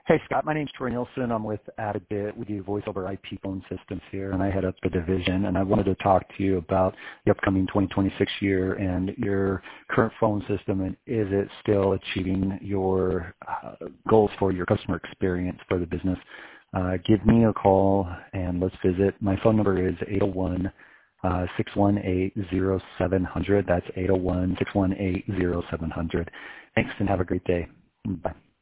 Hey, Scott. My name's Troy Nielsen. I'm with Addabit. We do voice over IP phone systems here, and I head up the division. And I wanted to talk to you about the upcoming 2026 year and your current phone system, and is it still achieving your goals for your customer experience for the business? Give me a call, and let's visit. My phone number is 801-618-0700. That's 801-618-0700. Thanks, and have a great day. Bye.